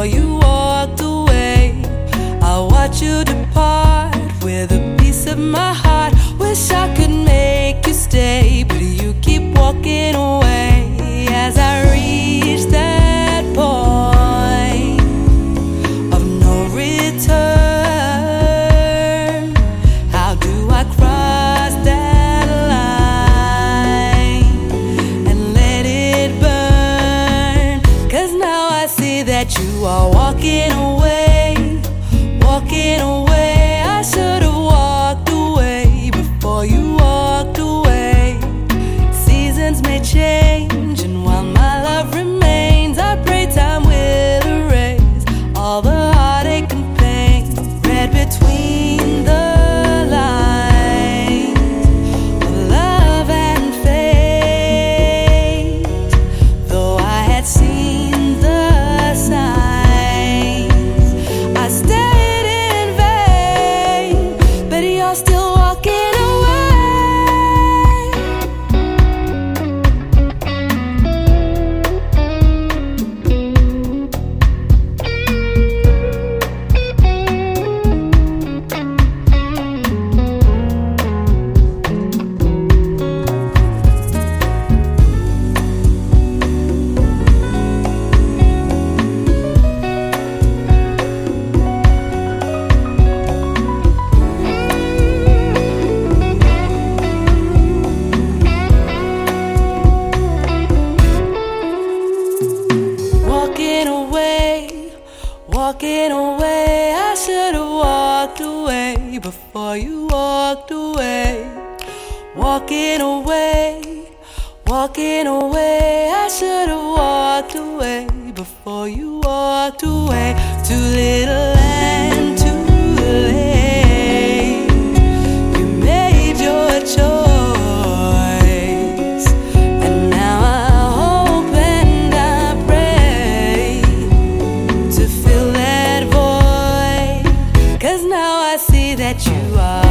before you walked away. I watched you depart with a piece of my heart. Wish I could make you stay, but you keep walking away. As I reach that point of no return, how do I cross that line and let it burn? 'Cause now I see that you are walking away, walking away. I should have walked away before you walked away. Seasons may change, and while my love remains, I pray time will erase all the heartache and pain read between the lines of love and fate. Though I had seen the signs, I stayed in vain, but you're still walking away. Walking away, walking away. I should have walked away before you walked away. Walking away, walking away. I should have walked away before you walked away. Too little and too late. You made your choice, and now I hope and I pray to fill that void. 'Cause now I see that you are